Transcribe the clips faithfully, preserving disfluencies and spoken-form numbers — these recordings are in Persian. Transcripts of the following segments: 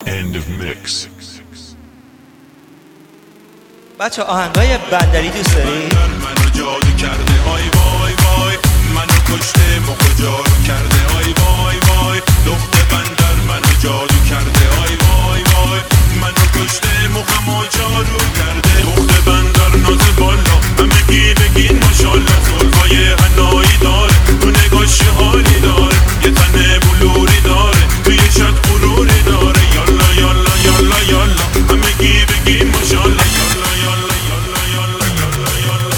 End of mix. بچه آهنگای بندری دوست داری؟ منو جادو کرده آی وای وای، منو کشته مخ جارو کرده آی وای وای، دخت بندر منو جادو کرده آی وای وای، منو کشته مخمو جارو کرده. دخت بندر ناز بالا همگی بگین ماشالله، زلفای حنایی داره تو نگاش حالی داره، یه تنه بلوری داره توی شد غروری داره. یالا یالا یالا یالا همگی بگین ماشالله. یالا یالا یالا یالا یالا یالا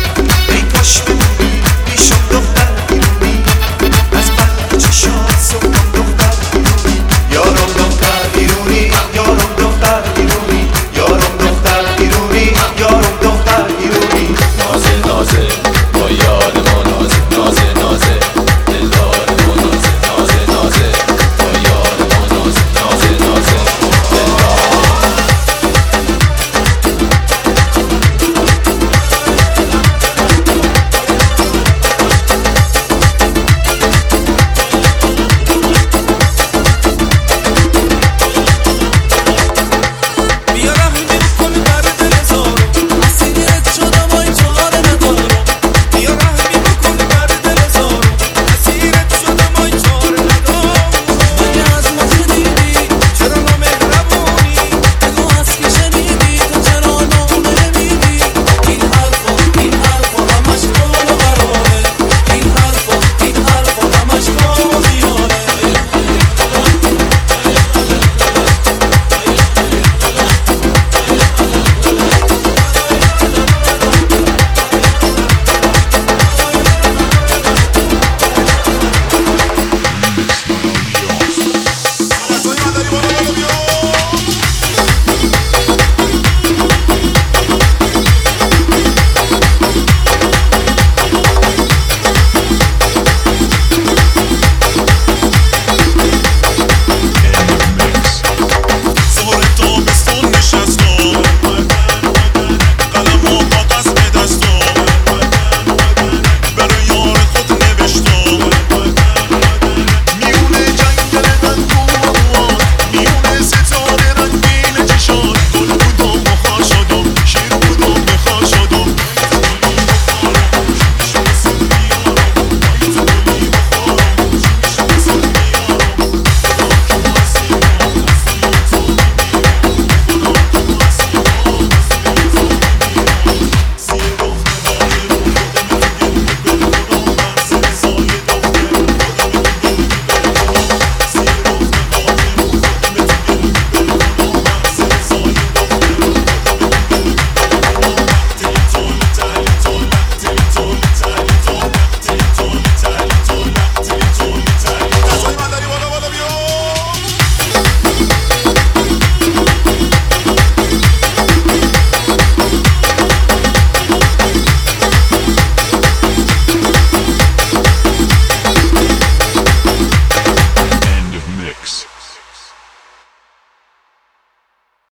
So